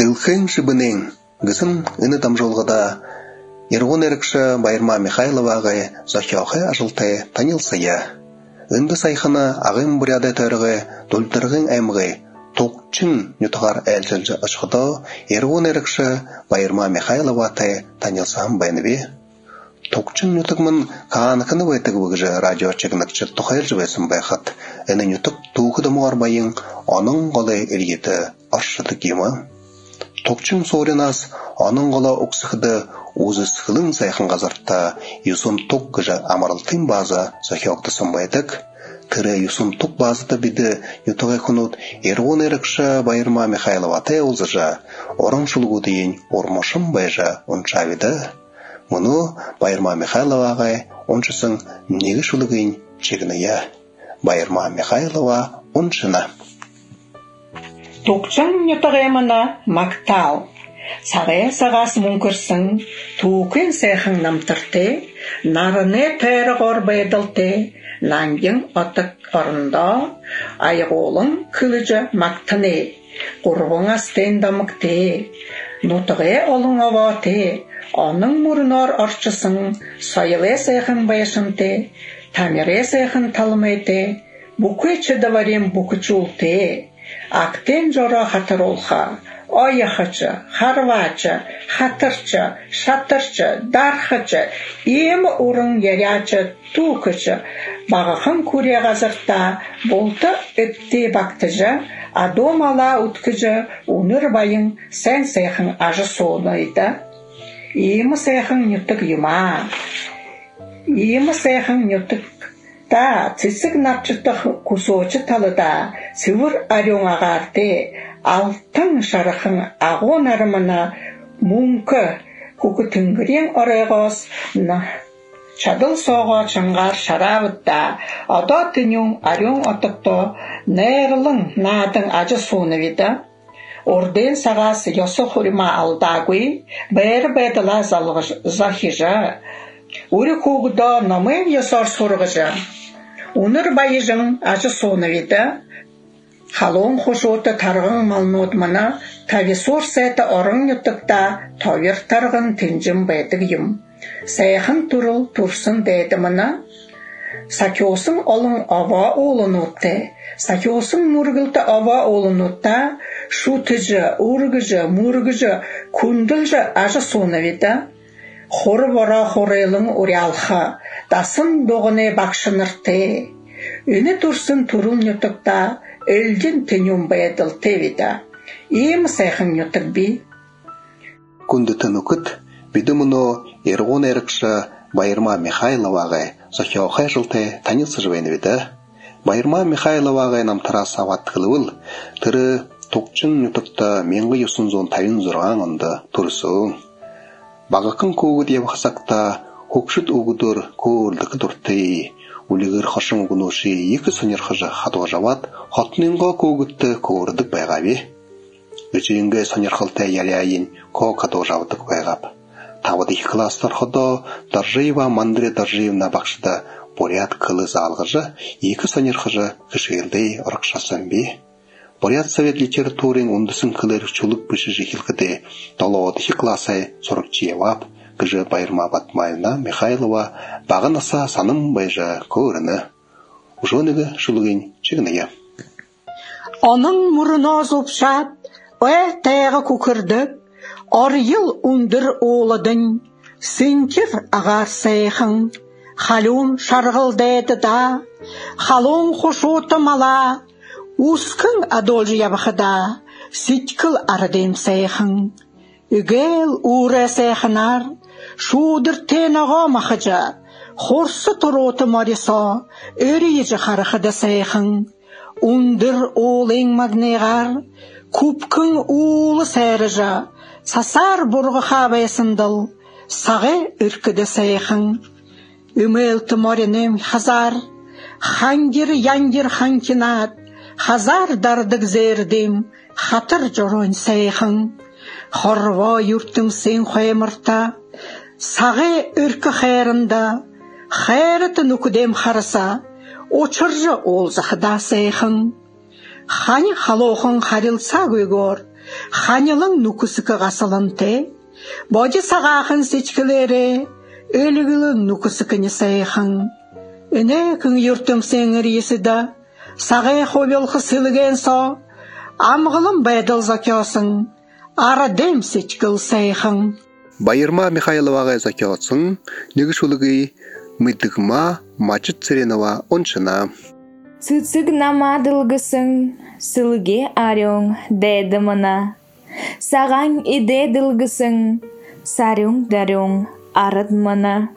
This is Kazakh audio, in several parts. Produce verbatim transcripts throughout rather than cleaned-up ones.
Илхэн шибінен гісін үні дамжолғыда Ерғон әрікші Байырма Михайловағы зохиоқы ажылты танылсыя. Үнді сайқыны ағым бұряды төрігі дөлдіргін әмгі тоқчын нүтіғар әлжілжі ұшқыда Ерғон әрікші Байырма Михайловаты танылсам байныбе. Тоқчын нүтігмін қанықыны өйтігі бұғыжы радио чегінікчі тұқайлжы бәсін байқат. Әні нүтік туғыды мұғар байын оның қолы әлгеті аршыды кемі. Тоқчын соринас оның қолы ұқсықыды өзі сықылын сайқын ғазыртта юсун тоқ ғыжы амарылтын базы зохиоқты сынбайдық. Тірі юсун тоқ базыды биді нүтіғай құнуд Ерғон әрікші Байырма Михайловаты олзыжа орын шылғу дейін ормашын байжа ұншавиды. Мұны Байырма Михайловаға оншысын негі шылығын чегініе. Байырма Михайлова оншына. Тоқчын нүтіғеміна мақтал. Сағай сағас мүңкірсің, туқын сайқын намтырты, нарыны тәрі ғорбайдылты, лаңген отық орында, айғолың күліжі мақтыны, құрбың астен дамықты, нүтіғе олың аваты, оның мұрынар арчысың, сайылы сайқын байшынты, тамире сайқын талмайды, бұқы чыдаварен бұқы чулты, ақтен жора хатыр олға, Oyaqıcı, harvacı, hatırcı, şatırcı, darxıcı, ем урын ярячы, туқыcı, бағықын көре ғазырта, болты өтті бақтыжы, адом ала ұткыжы, өнір байын сән сайқын ажы соғынайды. Емі сайқын нүттік юма, емі сайқын нүттік да, цисік напчыттық күсочы талыда, сывыр арен ағарды, алтын шарықын ағон арымына мүңкі көкі түңгірен орайғыз чадыл соға чыңғар шарабытта ада түнің арен отықты нәғылың надың ажы соны виді. Орден сағас yosu хурма алдағый бәрі бәділа захижа. Өрі көғыда намын ясар сорғыжа. Оныр байыжың ажы соны виді. Халон хошоты тарғын малнодмана, тависор сәті орын нүттікта тавир тарғын тінжім бәдігім. Сайқын тұрыл тұрсын дәдіміна. Сакиосын олың ава олын өтті. Сакиосын мұргылты ава олын өтті. Шутыжы, ұргыжы, мұргыжы, күнділжі ажы соны веді. Хоры бара хорелың үрялға, дасын доғыны бақшынырты. Үні тұрсын тұрыл нүттікта, Элдин тенюм бәділ тевида. Ем сайқын нүттік бі? Күнді түнікіт, биді мұны Ерғон әрікші Байырма Михайловаға зохиоқай жылты танылсы жывайны биді. Байырма Михайловаға намтыра сават қылывыл, түрі тоқчын нүттікті менгі юсын зон тайын зұрған онды тұрысың. Бағықын көгі деп қысақта көкшіт ұғыдыр көрдікі дұрты. Улигыр хошың гунуши екі сонер хыжы хатуа жават, хотныңға көгітті көрдік байғаби. Үчейінгі сонер қылты яряйын ко хатуа жаватық байғап. Тавады екі кластар хода Даржиева Мандре Даржиевна бақшыда борят кылы залғыжы екі сонер хыжы кішелдей ұрықшасын би. Борят совет литературын ондысын кылыр чулық бүші жекілгіде далауады екі класы сорок чиевап, Кыжы Байырма Батмайна Михайлова бағынаса саным байжа көріні. Ұжоныға шылығын чегінеге. Оның мұрына зопшат, ой тәйғы көкірдік, ар ел үндір оладың, сінкер ағар сайқын, халун шарғылдайды да, халун қошоты мала, ұскын адолжы ябықыда, сіткіл ардем сайқын, үгел ұра сайқынар, шудыр тенаға мақыжа, хорсы тұроты мариса, өрейжі қарықыда сайқын, үндір олың магнеғар, күпкін ұлы сәріжа, сасар бұрғы қабайсындыл, сағы үркіді сайқын. Үмелті маринем хазар, хангер янгер ханкинат, хазар дардық зердім, хатыр жорон сайқын. Хорва юртың сен қоймырта, сағы үркі қайрында, қайрыты нүкідем қарыса, очыржы ол зақыда сайқын. Хани халоқын қарилса көйгор, ханылың нукусыкы ғасылынте, боджы сағақын сечкілері, өлігілің нукусыкыны сайқын. Үне күн юртым сеңір есіда, сағай хобелқы сылыген со, амғылым бәділ закясын, ара дем сечкіл сайқын. Байырма Михайловаға закясын, негішулығы мүдігіма мачыт церенова оншына. Цыцык намадылгысың, сылге арың дәді мұна. Саған идеділгісің, сарың дарың арыд мұна.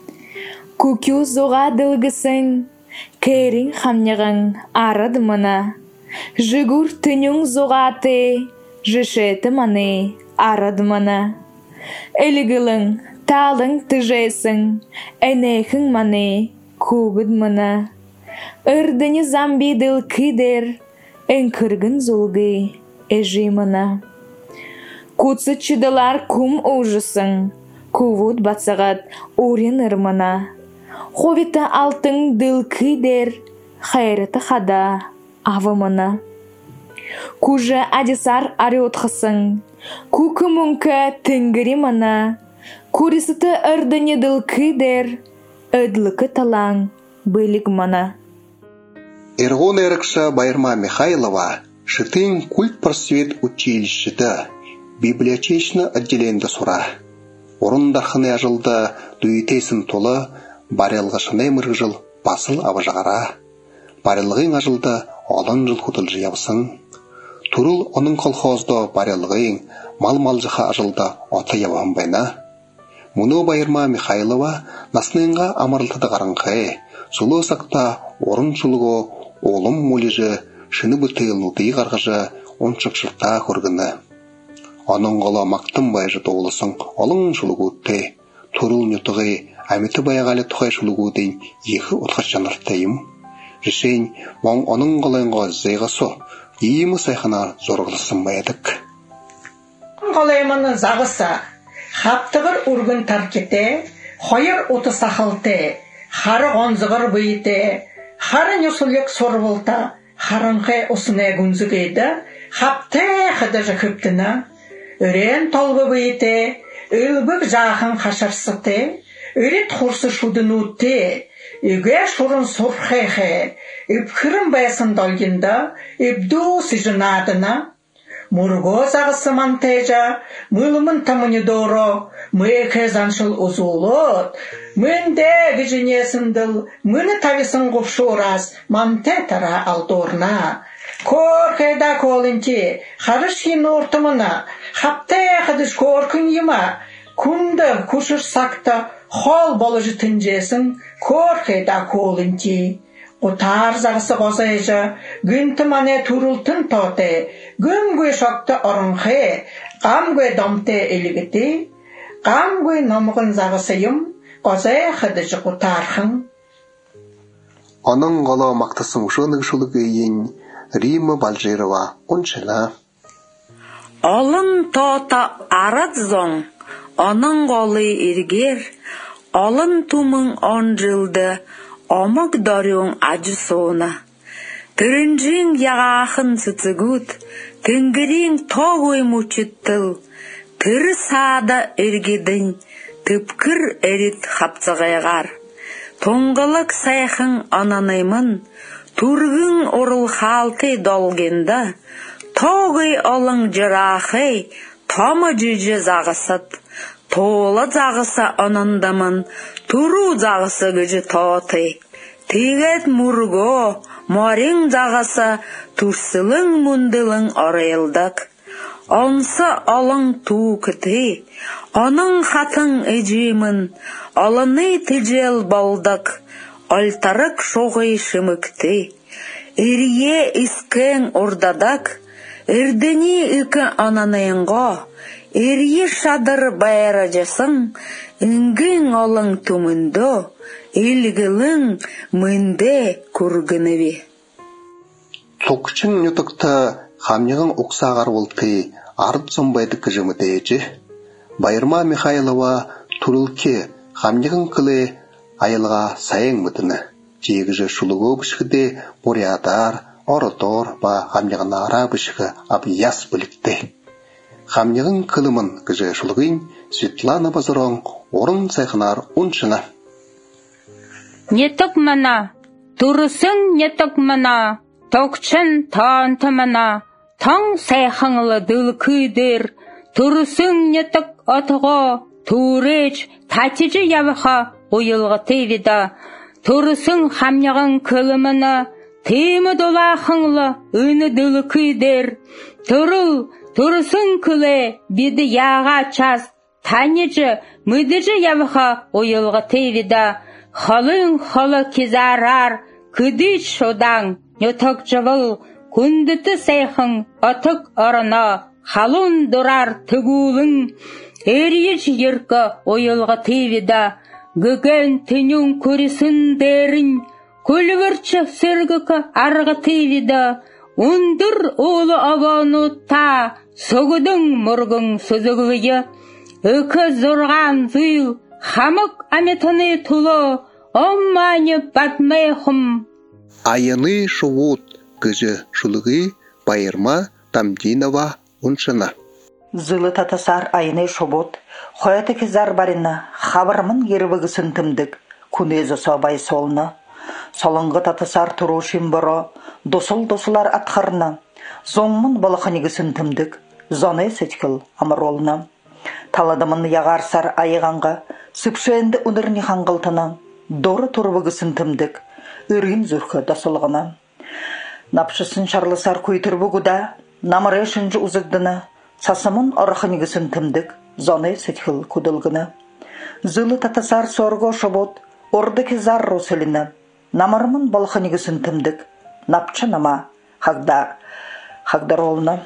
Күкю зоғадылгысың, кәрің хамнығың арыд мұна. Жығыр түнің зоғаты, жышеті маны арыд мұна. Әлігілің талың түжесің, әнәхің маны көбід мұна. Үрдіні замбиділ кидер, әнкіргін золғы әжі мұна. Күтсі чыдылар күм ұжысың, күвуд бацағат орын ұрмына. Ховиті алтың діл кидер, хайрыты хада авымына. Күжі адисар ариотқысың, күкі мүнкі тінгірі мұна. Күрісіті үрдіні діл кидер, өдлікі талаң білік мұна. Иргон Эркша Байырма Михайлова Шитын культ просвет училищеда библиотечно отделенде сура. Орындархыны ажылда дуетесін толы барелғышыны мұрғыжыл басыл абыжағара. Барелғың ажылда олын жыл худылжы ябысың. Турыл оның колхозда барелғың мал-малжыға ажылда оты ябам байна. Мұны Байырма Михайлова насныңға амарлыды қарыңқы, сұлы сақта орын чулығы олым молежі шыны бұтылнуды қарғыжы оншықшықта көргіні. Оның қолы мақтым байжы тоғылысың олың шулығы өтті. Турыл нүтіғі әміті баяғалы тұқай шулығы дейін егі ұтқаш жанырттайым. Жешен, мұң оның қолайынға зайғасу, дейімі сайқына зорғылысын баядық. Қолаймыны зағыса, хаптығыр үргін таркете, қойыр ұты сақылте, қары ғонзығыр бұйте, қары нүсілік сорвылта, қарыңқы ұсыне күнзігейді, хапты қыды жүкіптіні, өрен толғы бұйте, үлбік жақын қашарсыты, өрет құрсы шудын өтте, үге шұрын сұрхеқе, үпкірін бәсін долгінда, үбду сижынадына, Мурго зағысы мантежа, мылымын тамыны доро, мүеке заншыл ұзулот, мүнде гіжінесінділ, мүні тависын ғұпшурас, манте тара алдорна. Корхеда колынти, харышхин ортымына, хапте қадыш коркын ема, күнді күшір сакта, хол болыжы тінжесін, корхеда колынти. Отар зағысы қозайжа, гүнті мане турултын тоте, гүн гөй шокты орынхе, қам гөй домте елігіті, қам гөй номығын зағысыйым, қозай қыдыжы құтархын. Оның қолы мақтысын ұшының шулығы ең Рима Балжирова оншыла. Олын тота арат зоң, оның қолы иргер, олын тумың он жылды, Омық дарың ажы соғына. Түрінжің яғақын сүтігіт, түнгірің тоғой мұчыттыл, түрі сада үргедің, түпкір әрет қапцығайғар. Тоңғылық сайқың ананаймын, түргің орыл қалты долгенді, тоғой олың жырақы, томы жүжі зағысыт, толы зағысы анандамын, туру зағысы күжі тоты. Тегет мұрго, морин зағысы, турсылың мұндылың орайлдық. Онсы олың ту күті, оның хатын әжімін, олыны тіжел болдық, алтарық шоғай шымыкты. Ирие искен ордадық, үрдіні үкі ананайынға, Ирие шадыр байырajasың, үңгің олың түмінді, илгілің мүнде көргініве. Тоқчың нүтікті қамнығын ұқсағар болты арып сонбайды күжімі дейчі. Байырма Михайлова турылке қамнығын кілі айылға сайын мұтыны. Жегіжі шулығы бішкіде бұрядар, орытор ба қамнығын ара бішкі абияс білікті. Хамнягын кылымын кыжы шулгын Светлана Базарон орын сайхынар унчына. Нетік мына, тұрысың нетік мына, тоқчын таанты мына, таң сайхыңылы дыл күйдер, тұрысың нетік атыға, туреч, татижы явыға ойылғы тейвида, тұрысың хамнягын кылымына, теймі долақыңлы үні дыл күйдер, тұрыл, тұрысың күлі, беді яға час, танежі, мүдіжі явыға ойылғы тейвида, халың халы кезарар, күдіш шодаң, нетік жывыл, күндіті сайхың атық арына, халын дұрар түгулың, әреш еркі ойылғы тейвида, гүген түнің көрісін дәрін, көлвірчі сіргікі арғы тейвида, ұндыр олы аваны та, соғыдың мұргың сөзіглігі, үкі зұрған зұйл, хамық аметаны тұлы, омманы батмайхым. Айыны шуут кыжы шулығы Байырма Дамдинова уншына. Зылы татасар айыны шубут, қояты кезар барына, хабармын ервігісін тімдік, күнезі собай солны. Солыңғы татасар тұрушын бұры, досыл-досылар атқарына, зоңмын балықынегісін тімдік, зоны сеткіл амыролына. Таладымын яғарсар айығанға, сүпшенді үнірні қаңғылтына, доры тұрбігісін тімдік, үрген зүркі досылғына. Напшысын шарлысар көйтір бүгіда, намыры шынжы ұзыддыны, сасымын орықынегісін тімдік, зоны сеткіл күділгіні. Зылы татасар сорго шобот, орды кезар росыліні, намырымын балықынегісін тімдік, напчы нама, хагдар, хагдар олыны.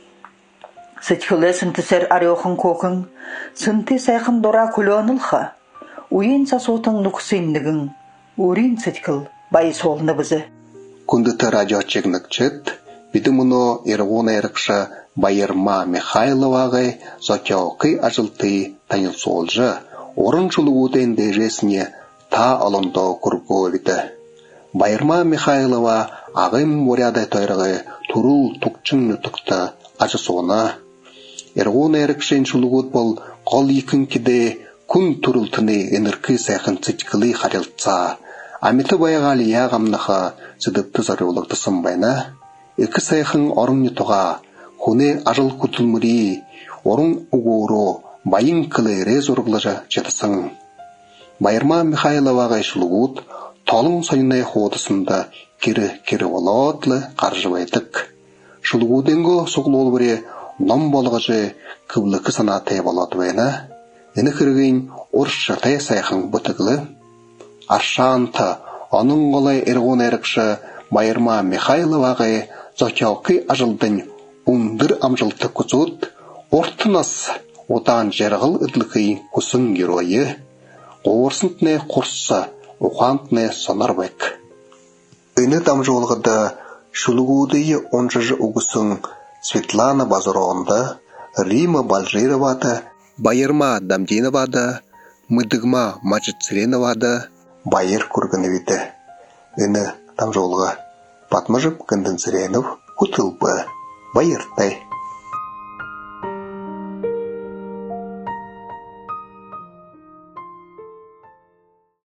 Сетхілі сінтісер арёхын көкің, сінті сайқын дора күлі уйын сасотың нүксендігің, урин сетхіл бай солыны бізі. Күндіті радио чегнікчет, биді мұны ерғуна ерікші Байырма Михайловағай зокяуқы ажылты танил солжы, орын шулуғуден дежесіне та алынды күргі биді. Байырма Михайлова ағым морядай тойрығы турул тұқчын нүтікті ажы соны. Ерғуна ерікшен шулуғуд бол қол екін кеде күн турултыны энеркі сайқын цитькілі қарелтса, аметі байғалы яғамнықы сыдыпты зарулықты сымбайна, екі сайқын орын нүтіға, хуне ажыл күтілмүрі, орын ұғыру, байын кілі рез ұрғылыжы жетісің. Байырма Михайловаға шулуғуд, талың сайынай хоғдысында кері-кері оладлы қаржыбайдық. Шулуғуденгі соғыл ол бірі ном болғыжы күблікі санатай болады байына, ені кірген оршы тай сайқын бұтығылы. Аршанты, оның олай ерғон әрікші Байырма Михайловаға зокяуқы ажылдың ұндыр амжылты күзуд, ортынас отан жерғыл үдлігі күсін геройы, қоғырсынтіне құрсы, ұқантіне сонарбайк. Үні дамжы олғыда шулуғудыйы онжыжы ұғысын Светлана Базаронда, Рима Балжировада, Байырма Дамдиновада, Мыдыгма Маджицреновада байыр көргіневеді. Үні дамжы олға Батмажып Кындын Сиренов Кутылбы Байыртай.